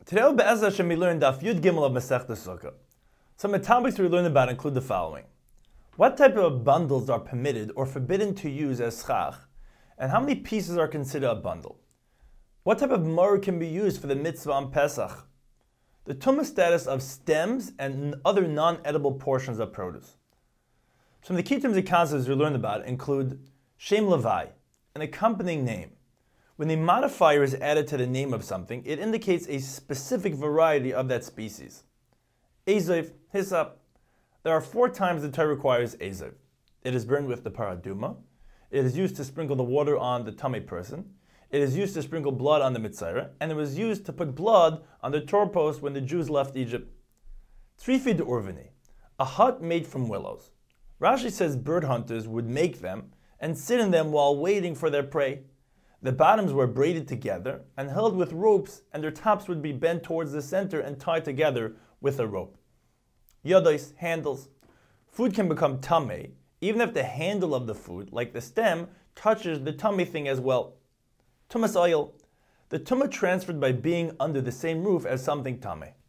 Today, Be'ez Hashem, we learn Daf Yud Gimel of Masechta Sukkah. Some of the topics we learn about include the following. What type of bundles are permitted or forbidden to use as schach, and how many pieces are considered a bundle? What type of mur can be used for the mitzvah on Pesach? The tumah status of stems and other non-edible portions of produce. Some of the key terms and concepts we learned about include Shem Levai, an accompanying name. When the modifier is added to the name of something, it indicates a specific variety of that species. Ezev, hyssop. There are 4 times the Torah requires ezev. It is burned with the paraduma. It is used to sprinkle the water on the tamei person. It is used to sprinkle blood on the mitzayra, and it was used to put blood on the doorpost when the Jews left Egypt. Trifid urvini, a hut made from willows. Rashi says bird hunters would make them and sit in them while waiting for their prey. The bottoms were braided together and held with ropes, and their tops would be bent towards the center and tied together with a rope. Yodos, handles. Food can become tamei, even if the handle of the food, like the stem, touches the tummy thing as well. Tumas oil. The tumah transferred by being under the same roof as something tamei.